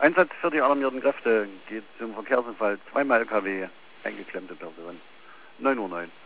Einsatz für die alarmierten Kräfte geht zum Verkehrsunfall. Zweimal LKW, eingeklemmte Person. 9:09 Uhr.